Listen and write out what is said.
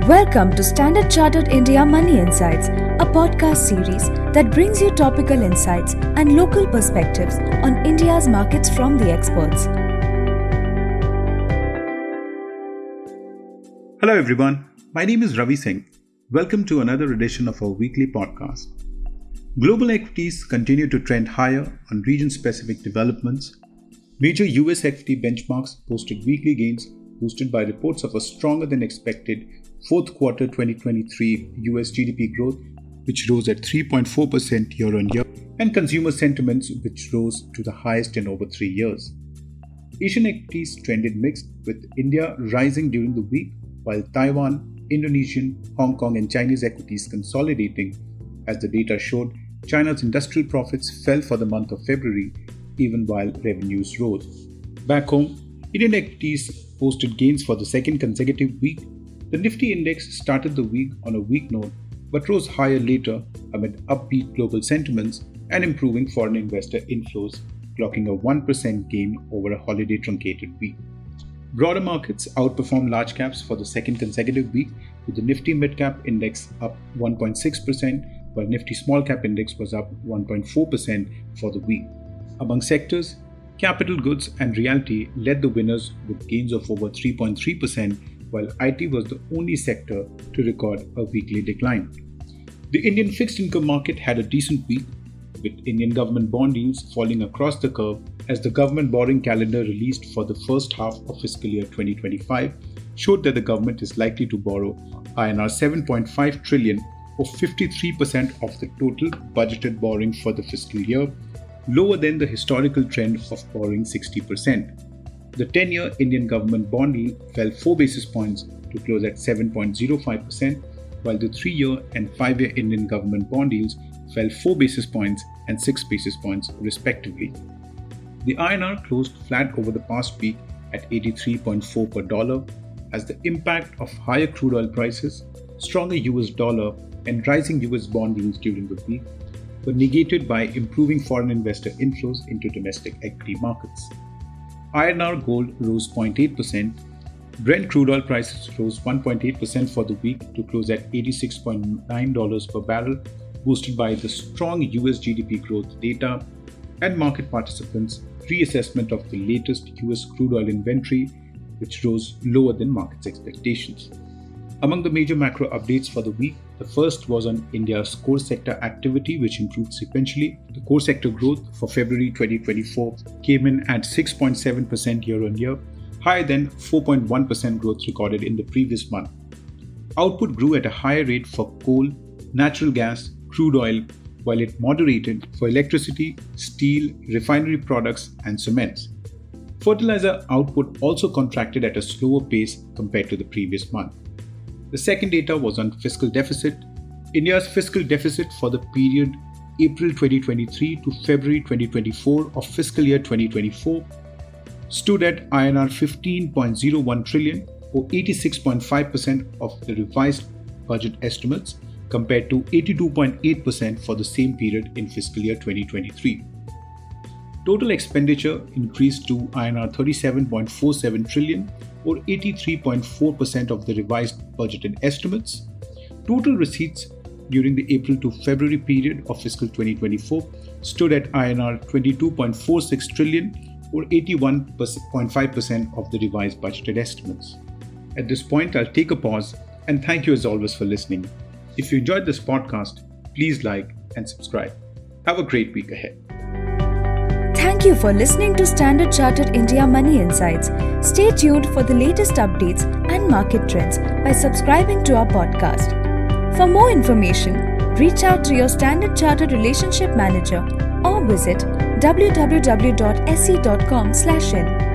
Welcome to Standard Chartered India Money Insights, a podcast series that brings you topical insights and local perspectives on India's markets from the experts. Hello everyone, my name is Ravi Singh. Welcome to another edition of our weekly podcast. Global equities continue to trend higher on region-specific developments. Major US equity benchmarks posted weekly gains boosted by reports of a stronger than expected fourth quarter 2023 US GDP growth, which rose at 3.4% year-on-year, and consumer sentiments, which rose to the highest in over 3 years. Asian equities trended mixed, with India rising during the week, while Taiwan, Indonesian, Hong Kong and Chinese equities consolidating. As the data showed, China's industrial profits fell for the month of February, even while revenues rose. Back home, Indian equities posted gains for the second consecutive week. The Nifty index started the week on a weak note, but rose higher later amid upbeat global sentiments and improving foreign investor inflows, clocking a 1% gain over a holiday truncated week. Broader markets outperformed large caps for the second consecutive week, with the Nifty Midcap Index up 1.6%, while Nifty Small Cap Index was up 1.4% for the week. Among sectors, capital goods and realty led the winners with gains of over 3.3%, while IT was the only sector to record a weekly decline. The Indian fixed income market had a decent week, with Indian government bond yields falling across the curve as the government borrowing calendar released for the first half of fiscal year 2025 showed that the government is likely to borrow INR 7.5 trillion or 53% of the total budgeted borrowing for the fiscal year, lower than the historical trend of borrowing 60%. The 10-year Indian government bond yield fell 4 basis points to close at 7.05%, while the 3-year and 5-year Indian government bond yields fell 4 basis points and 6 basis points respectively. The INR closed flat over the past week at 83.4 per dollar, as the impact of higher crude oil prices, stronger US dollar and rising US bond yields during the week were negated by improving foreign investor inflows into domestic equity markets. INR gold rose 0.8%, Brent crude oil prices rose 1.8% for the week to close at $86.9 per barrel, boosted by the strong US GDP growth data and market participants' reassessment of the latest US crude oil inventory, which rose lower than markets' expectations. Among the major macro updates for the week, the first was on India's core sector activity, which improved sequentially. The core sector growth for February 2024 came in at 6.7% year-on-year, higher than 4.1% growth recorded in the previous month. Output grew at a higher rate for coal, natural gas, crude oil, while it moderated for electricity, steel, refinery products, and cements. Fertilizer output also contracted at a slower pace compared to the previous month. The second data was on fiscal deficit. India's fiscal deficit for the period April 2023 to February 2024 of fiscal year 2024 stood at INR 15.01 trillion or 86.5% of the revised budget estimates, compared to 82.8% for the same period in fiscal year 2023. Total expenditure increased to INR 37.47 trillion or 83.4% of the revised budgeted estimates. Total receipts during the April to February period of fiscal 2024 stood at INR 22.46 trillion or 81.5% of the revised budgeted estimates. At this point, I'll take a pause and thank you as always for listening. If you enjoyed this podcast, please like and subscribe. Have a great week ahead. Thank you for listening to Standard Chartered India Money Insights. Stay tuned for the latest updates and market trends by subscribing to our podcast. For more information, reach out to your Standard Chartered Relationship Manager or visit www.se.com/in.